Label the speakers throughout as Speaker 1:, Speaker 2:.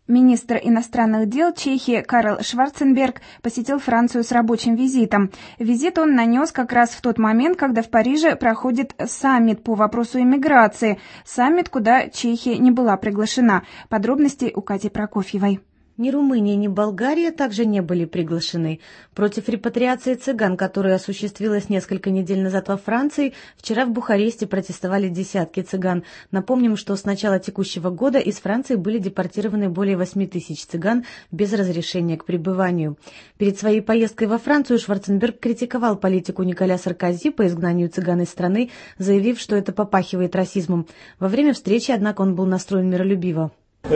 Speaker 1: Министр иностранных дел Чехии Карл Шварценберг посетил Францию с рабочим визитом. Визит он нанес как раз в тот момент, когда в Париже проходит саммит по вопросу иммиграции. Саммит, куда Чехия не была приглашена. Подробности у Кати Прокофьевой.
Speaker 2: Ни Румыния, ни Болгария также не были приглашены. Против репатриации цыган, которая осуществилась несколько недель назад во Франции, вчера в Бухаресте протестовали десятки цыган. Напомним, что с начала текущего года из Франции были депортированы более 8 тысяч цыган без разрешения к пребыванию. Перед своей поездкой во Францию Шварценберг критиковал политику Николя Саркози по изгнанию цыган из страны, заявив, что это попахивает расизмом. Во время встречи, однако, он был настроен миролюбиво.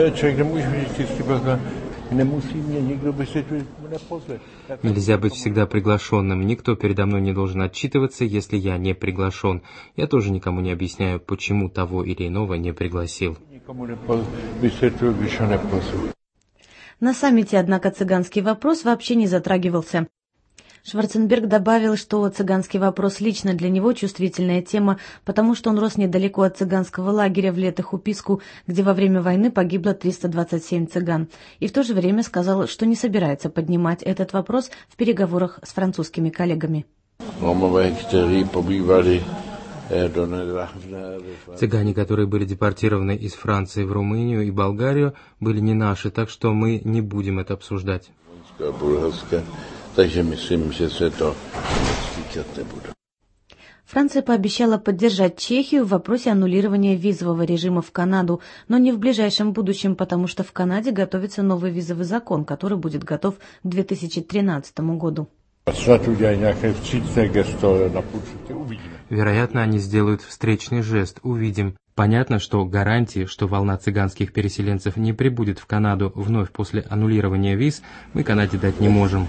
Speaker 3: Нельзя быть всегда приглашенным. Никто передо мной не должен отчитываться, если я не приглашен. Я тоже никому не объясняю, почему того или иного не пригласил.
Speaker 2: На саммите, однако, цыганский вопрос вообще не затрагивался. Шварценберг добавил, что цыганский вопрос лично для него чувствительная тема, потому что он рос недалеко от цыганского лагеря в Летехуписку, где во время войны погибло 327 цыган, и в то же время сказал, что не собирается поднимать этот вопрос в переговорах с французскими коллегами.
Speaker 3: Цыгане, которые были депортированы из Франции в Румынию и Болгарию, были не наши, так что мы не будем это обсуждать.
Speaker 2: Франция пообещала поддержать Чехию в вопросе аннулирования визового режима в Канаду, но не в ближайшем будущем, потому что в Канаде готовится новый визовый закон, который будет готов к 2013 году.
Speaker 3: Вероятно, они сделают встречный жест, увидим. Понятно, что гарантии, что волна цыганских переселенцев не прибудет в Канаду вновь после аннулирования виз, мы Канаде дать не можем.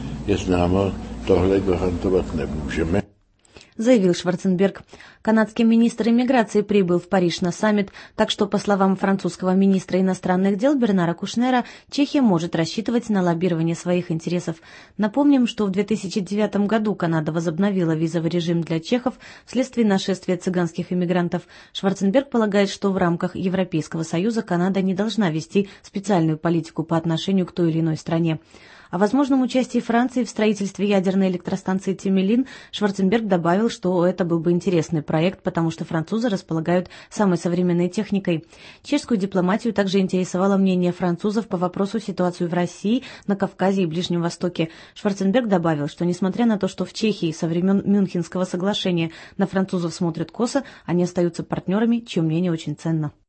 Speaker 2: Заявил Шварценберг. Канадский министр иммиграции прибыл в Париж на саммит, так что, по словам французского министра иностранных дел Бернара Кушнера, Чехия может рассчитывать на лоббирование своих интересов. Напомним, что в 2009 году Канада возобновила визовый режим для чехов вследствие нашествия цыганских иммигрантов. Шварценберг полагает, что в рамках Европейского Союза Канада не должна вести специальную политику по отношению к той или иной стране. О возможном участии Франции в строительстве ядерной электростанции Темелин Шварценберг добавил, что это был бы интересный проект, потому что французы располагают самой современной техникой. Чешскую дипломатию также интересовало мнение французов по вопросу ситуации в России, на Кавказе и Ближнем Востоке. Шварценберг добавил, что несмотря на то, что в Чехии со времен Мюнхенского соглашения на французов смотрят косо, они остаются партнерами, чье мнение очень ценно.